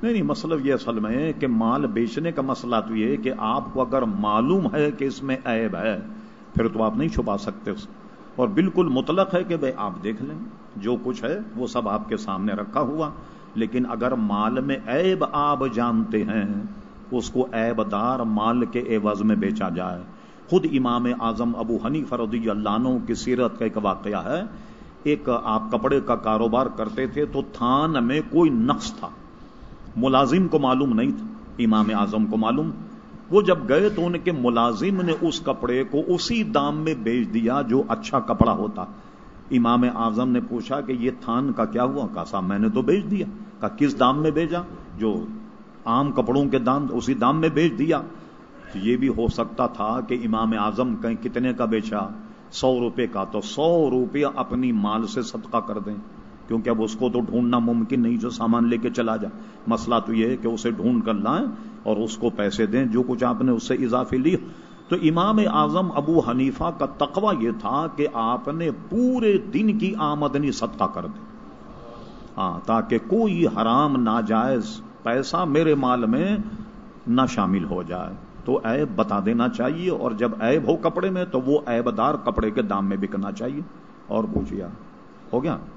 نہیں مطلب یہ اصل میں ہے کہ مال بیچنے کا مسئلہ تو یہ ہے کہ آپ کو اگر معلوم ہے کہ اس میں عیب ہے پھر تو آپ نہیں چھپا سکتے اس، اور بالکل مطلق ہے کہ بھئی آپ دیکھ لیں جو کچھ ہے وہ سب آپ کے سامنے رکھا ہوا، لیکن اگر مال میں عیب آپ جانتے ہیں اس کو عیب دار مال کے عوض میں بیچا جائے۔ خود امام اعظم ابو حنیفہ رضی اللہ عنہ کی سیرت کا ایک واقعہ ہے، ایک آپ کپڑے کا کاروبار کرتے تھے تو تھان میں کوئی نقص تھا، ملازم کو معلوم نہیں تھا، امام اعظم کو معلوم۔ وہ جب گئے تو ان کے ملازم نے اس کپڑے کو اسی دام میں بیچ دیا جو اچھا کپڑا ہوتا۔ امام اعظم نے پوچھا کہ یہ تھان کا کیا ہوا؟ کہا صاحب میں نے تو بیچ دیا۔ کہا کس دام میں بیچا؟ جو عام کپڑوں کے دام اسی دام میں بیچ دیا۔ تو یہ بھی ہو سکتا تھا کہ امام اعظم کہیں کتنے کا بیچا؟ 100 روپے کا، تو 100 روپے اپنی مال سے صدقہ کر دیں، کیونکہ اب اس کو تو ڈھونڈنا ممکن نہیں جو سامان لے کے چلا جائے۔ مسئلہ تو یہ ہے کہ اسے ڈھونڈ کر لائیں اور اس کو پیسے دیں جو کچھ آپ نے اس سے اضافی لی۔ تو امام اعظم ابو حنیفہ کا تقوی یہ تھا کہ آپ نے پورے دن کی آمدنی صدقہ کر دی، تاکہ کوئی حرام ناجائز پیسہ میرے مال میں نہ شامل ہو جائے۔ تو عیب بتا دینا چاہیے، اور جب عیب ہو کپڑے میں تو وہ عیب دار کپڑے کے دام میں بکنا چاہیے۔ اور پوچھئے ہو گیا؟